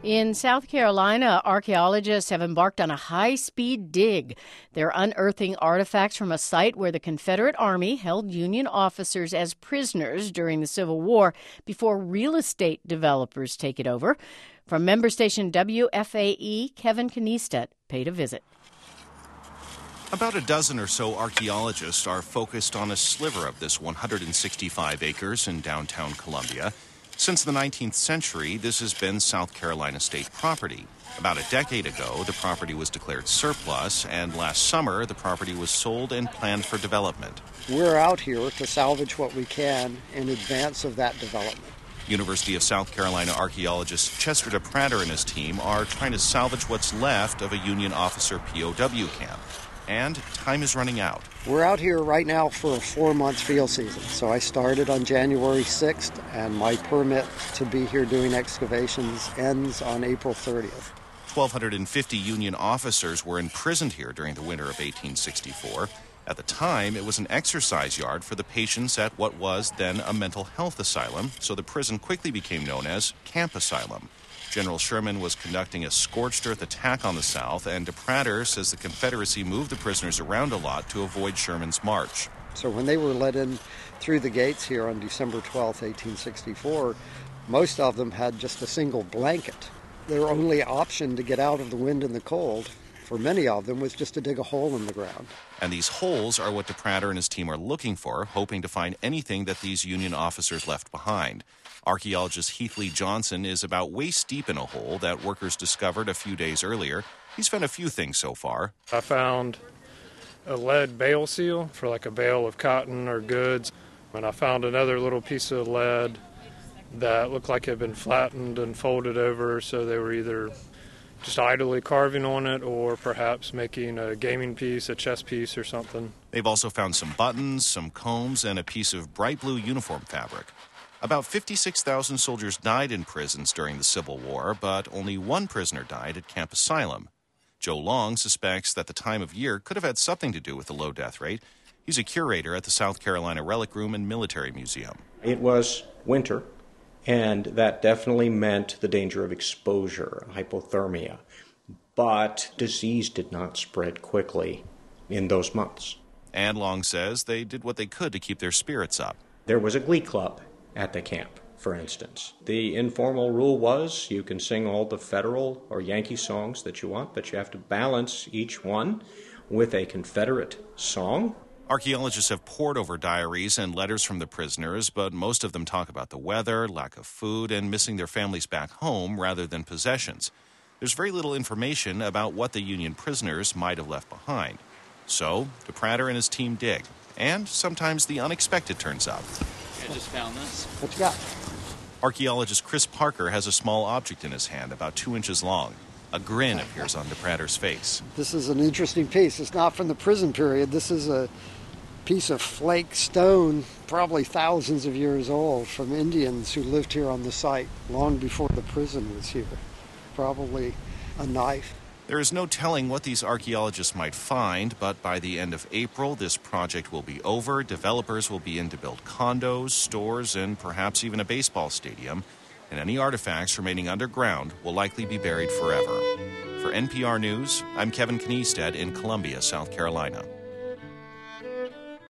In South Carolina, archaeologists have embarked on a high-speed dig. They're unearthing artifacts from a site where the Confederate Army held Union officers as prisoners during the Civil War before real estate developers take it over. From member station WFAE, Kevin Kniestedt paid a visit. About a dozen or so archaeologists are focused on a sliver of this 165 acres in downtown Columbia. Since the 19th century, this has been South Carolina state property. About a decade ago, the property was declared surplus, and last summer, the property was sold and planned for development. We're out here to salvage what we can in advance of that development. University of South Carolina archaeologist Chester DePrater and his team are trying to salvage what's left of a Union officer POW camp. And time is running out. We're out here right now for a 4-month field season. So I started on January 6th, and my permit to be here doing excavations ends on April 30th. 1,250 Union officers were imprisoned here during the winter of 1864. At the time, it was an exercise yard for the patients at what was then a mental health asylum, so the prison quickly became known as Camp Asylum. General Sherman was conducting a scorched earth attack on the South, and DePrater says the Confederacy moved the prisoners around a lot to avoid Sherman's march. So when they were let in through the gates here on December 12, 1864, most of them had just a single blanket. Their only option to get out of the wind and the cold, for many of them, was just to dig a hole in the ground. And these holes are what DePrater and his team are looking for, hoping to find anything that these Union officers left behind. Archaeologist Heath Lee Johnson is about waist deep in a hole that workers discovered a few days earlier. He's found a few things so far. I found a lead bale seal for like a bale of cotton or goods. And I found another little piece of lead that looked like it had been flattened and folded over, so they were either just idly carving on it or perhaps making a gaming piece, a chess piece or something. They've also found some buttons, some combs, and a piece of bright blue uniform fabric. About 56,000 soldiers died in prisons during the Civil War, but only one prisoner died at Camp Asylum. Joe Long suspects that the time of year could have had something to do with the low death rate. He's a curator at the South Carolina Relic Room and Military Museum. It was winter, and that definitely meant the danger of exposure, hypothermia. But disease did not spread quickly in those months. And Long says they did what they could to keep their spirits up. There was a glee club at the camp, for instance. The informal rule was you can sing all the Federal or Yankee songs that you want, but you have to balance each one with a Confederate song. Archaeologists have pored over diaries and letters from the prisoners, but most of them talk about the weather, lack of food, and missing their families back home rather than possessions. There's very little information about what the Union prisoners might have left behind. So, DePrater and his team dig, and sometimes the unexpected turns up. I just found this. What you got? Archaeologist Chris Parker has a small object in his hand, about 2 inches long. A grin appears on DePrater's face. This is an interesting piece. It's not from the prison period. This is a piece of flake stone, probably thousands of years old, from Indians who lived here on the site long before the prison was here. Probably a knife. There is no telling what these archaeologists might find, but by the end of April, this project will be over. Developers will be in to build condos, stores, and perhaps even a baseball stadium. And any artifacts remaining underground will likely be buried forever. For NPR News, I'm Kevin Kniestedt in Columbia, South Carolina.